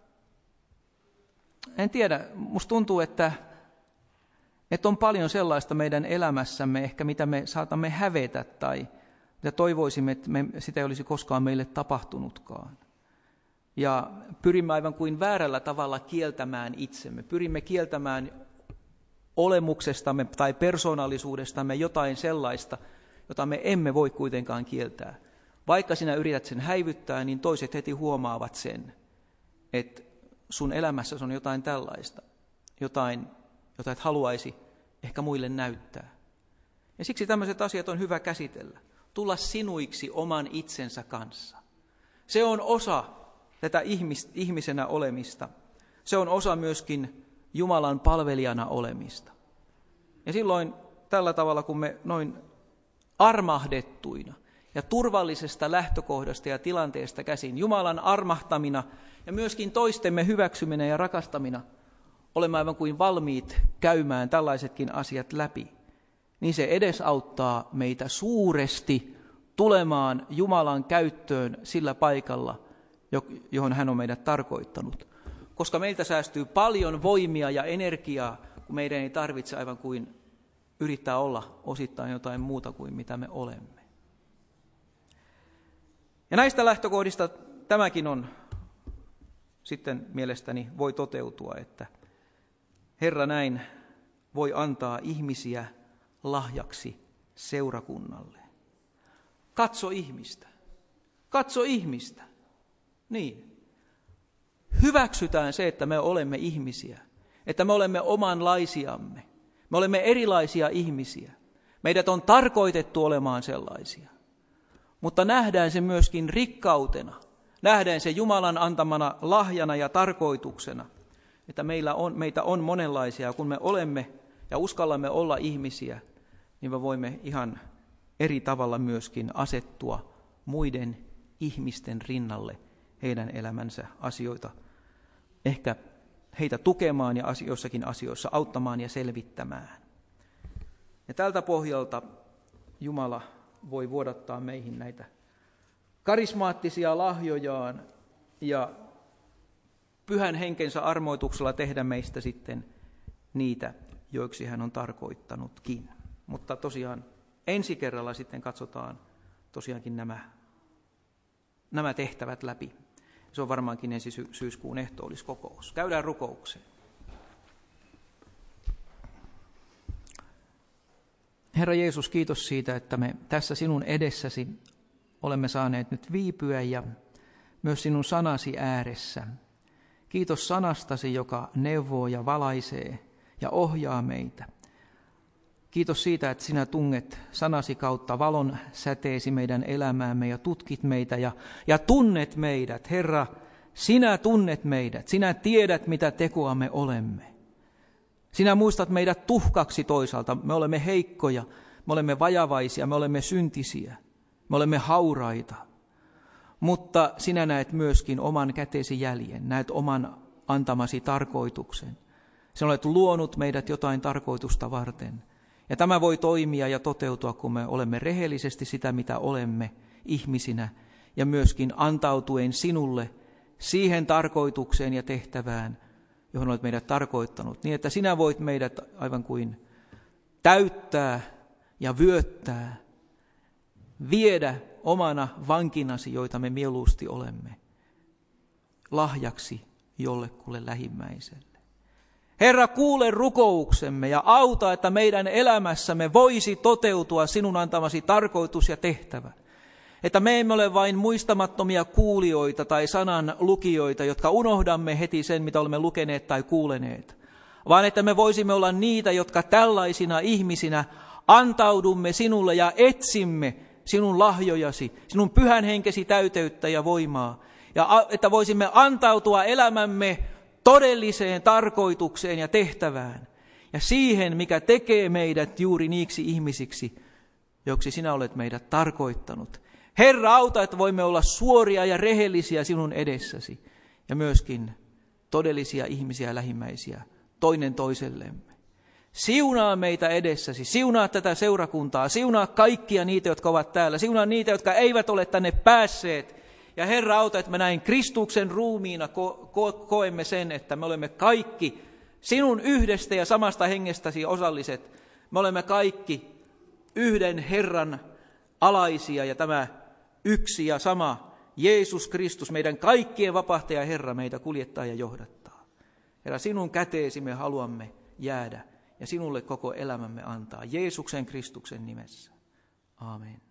en tiedä, musta tuntuu, että on paljon sellaista meidän elämässämme, ehkä mitä me saatamme hävetä tai mitä toivoisimme, että sitä ei olisi koskaan meille tapahtunutkaan. Ja pyrimme aivan kuin väärällä tavalla kieltämään itsemme. Pyrimme kieltämään olemuksestamme tai persoonallisuudestamme jotain sellaista, jota me emme voi kuitenkaan kieltää. Vaikka sinä yrität sen häivyttää, niin toiset heti huomaavat sen, että sun elämässäsi on jotain tällaista, jotain, jota et haluaisi ehkä muille näyttää. Ja siksi tämmöiset asiat on hyvä käsitellä. Tulla sinuiksi oman itsensä kanssa. Se on osa tätä ihmisenä olemista. Se on osa myöskin Jumalan palvelijana olemista. Ja silloin tällä tavalla, kun me noin armahdettuina ja turvallisesta lähtökohdasta ja tilanteesta käsin, Jumalan armahtamina ja myöskin toistemme hyväksyminen ja rakastamina, olemme aivan kuin valmiit käymään tällaisetkin asiat läpi, niin se edesauttaa meitä suuresti tulemaan Jumalan käyttöön sillä paikalla, johon hän on meidät tarkoittanut. Koska meiltä säästyy paljon voimia ja energiaa, kun meidän ei tarvitse aivan kuin yrittää olla osittain jotain muuta kuin mitä me olemme. Ja näistä lähtökohdista tämäkin on sitten mielestäni voi toteutua, että Herra näin voi antaa ihmisiä lahjaksi seurakunnalle. Katso ihmistä. Katso ihmistä. Niin. Hyväksytään se, että me olemme ihmisiä, että me olemme omanlaisiamme. Me olemme erilaisia ihmisiä. Meidät on tarkoitettu olemaan sellaisia. Mutta nähdään se myöskin rikkautena. Nähdään se Jumalan antamana lahjana ja tarkoituksena, että meitä on monenlaisia. Kun me olemme ja uskallamme olla ihmisiä, niin me voimme ihan eri tavalla myöskin asettua muiden ihmisten rinnalle heidän elämänsä asioita, ehkä heitä tukemaan ja jossakin asioissa auttamaan ja selvittämään. Ja tältä pohjalta Jumala voi vuodattaa meihin näitä karismaattisia lahjojaan ja pyhän henkensä armoituksella tehdä meistä sitten niitä, joiksi hän on tarkoittanutkin. Mutta tosiaan ensi kerralla sitten katsotaan tosiaankin nämä tehtävät läpi. Se on varmaankin ensi syyskuun ehtoolliskokous. Käydään rukoukseen. Herra Jeesus, kiitos siitä, että me tässä sinun edessäsi olemme saaneet nyt viipyä ja myös sinun sanasi ääressä. Kiitos sanastasi, joka neuvoo ja valaisee ja ohjaa meitä. Kiitos siitä, että sinä tunget sanasi kautta valon säteesi meidän elämäämme ja tutkit meitä ja tunnet meidät. Herra, sinä tunnet meidät, sinä tiedät, mitä tekoa me olemme. Sinä muistat meidät tuhkaksi toisaalta. Me olemme heikkoja, me olemme vajavaisia, me olemme syntisiä, me olemme hauraita. Mutta sinä näet myöskin oman kätesi jäljen, näet oman antamasi tarkoituksen. Sinä olet luonut meidät jotain tarkoitusta varten. Ja tämä voi toimia ja toteutua, kun me olemme rehellisesti sitä, mitä olemme ihmisinä, ja myöskin antautuen sinulle siihen tarkoitukseen ja tehtävään, johon olet meidät tarkoittanut, niin että sinä voit meidät aivan kuin täyttää ja vyöttää, viedä omana vankinasi, joita me mieluusti olemme, lahjaksi jollekulle lähimmäiselle. Herra, kuule rukouksemme ja auta, että meidän elämässämme voisi toteutua sinun antamasi tarkoitus ja tehtävä. Että me emme ole vain muistamattomia kuulijoita tai sanan lukijoita, jotka unohdamme heti sen, mitä olemme lukeneet tai kuuleneet, vaan että me voisimme olla niitä, jotka tällaisina ihmisinä antaudumme sinulle ja etsimme sinun lahjojasi, sinun pyhän henkesi täyteyttä ja voimaa, ja että voisimme antautua elämämme todelliseen tarkoitukseen ja tehtävään ja siihen, mikä tekee meidät juuri niiksi ihmisiksi, joksi sinä olet meidät tarkoittanut. Herra, auta, että voimme olla suoria ja rehellisiä sinun edessäsi ja myöskin todellisia ihmisiä lähimmäisiä toinen toisellemme. Siunaa meitä edessäsi, siunaa tätä seurakuntaa, siunaa kaikkia niitä, jotka ovat täällä, siunaa niitä, jotka eivät ole tänne päässeet. Ja Herra, auta, että me näin Kristuksen ruumiina koemme sen, että me olemme kaikki sinun yhdestä ja samasta hengestäsi osalliset. Me olemme kaikki yhden Herran alaisia ja tämä yksi ja sama Jeesus Kristus, meidän kaikkien vapahtaja Herra, meitä kuljettaa ja johdattaa. Herra, sinun käteesi me haluamme jäädä ja sinulle koko elämämme antaa Jeesuksen Kristuksen nimessä. Aamen.